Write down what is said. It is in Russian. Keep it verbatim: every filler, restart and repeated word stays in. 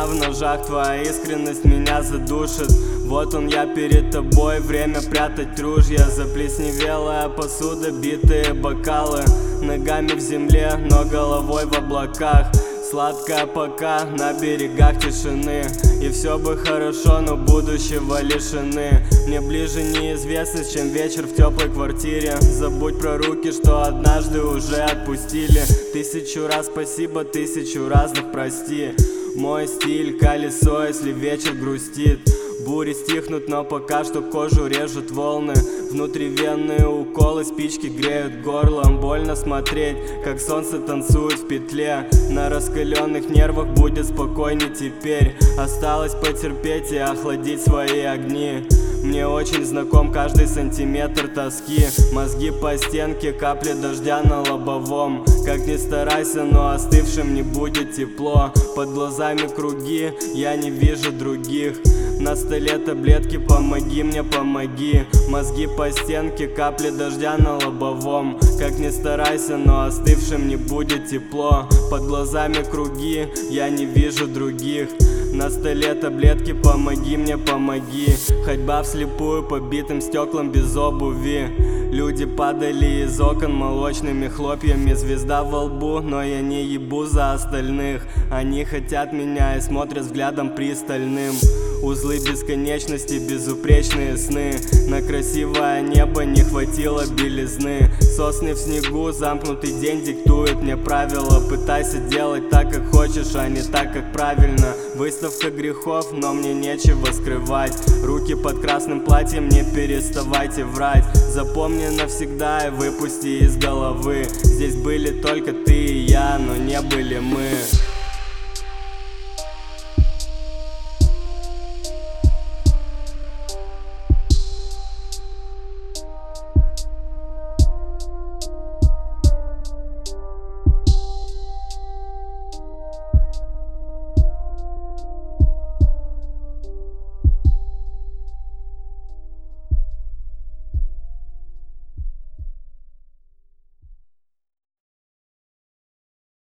цена в ножах, твоя искренность меня задушит. Вот он я перед тобой, время прятать ружья. Заплесневелая посуда, битые бокалы, ногами в земле, но головой в облаках. Сладкая пока на берегах тишины, и все бы хорошо, но будущего лишены. Мне ближе неизвестность, чем вечер в теплой квартире. Забудь про руки, что однажды уже отпустили. Тысячу раз спасибо, тысячу разных прости. Мой стиль колесо, если вечер грустит. Бури стихнут, но пока что кожу режут волны. Внутривенные уколы, спички греют горло. Больно смотреть, как солнце танцует в петле. На раскаленных нервах будет спокойней теперь. Осталось потерпеть и охладить свои огни. Мне очень знаком каждый сантиметр тоски. Мозги по стенке, капли дождя на лобовом. Как ни старайся, но остывшим не будет тепло. Под глазами круги, я не вижу других. На столе таблетки, помоги мне, помоги. Мозги по стенке, капли дождя на лобовом. Как ни старайся, но остывшим не будет тепло. Под глазами круги, я не вижу других. На столе таблетки, помоги мне, помоги. Ходьба вслепую по битым стеклам без обуви. Люди падали из окон молочными хлопьями. Звезда во лбу, но я не ебу за остальных. Они хотят меня и смотрят взглядом пристальным. Узлы бесконечности, безупречные сны. На красивое небо не хватило белизны. Сосны в снегу, замкнутый день диктует мне правила. Пытайся делать так, как хочешь, а не так, как правильно. Выставка грехов, но мне нечего скрывать. Руки под красным платьем, не переставайте врать. Запомни навсегда и выпусти из головы. Здесь были только ты и я, но не были мы.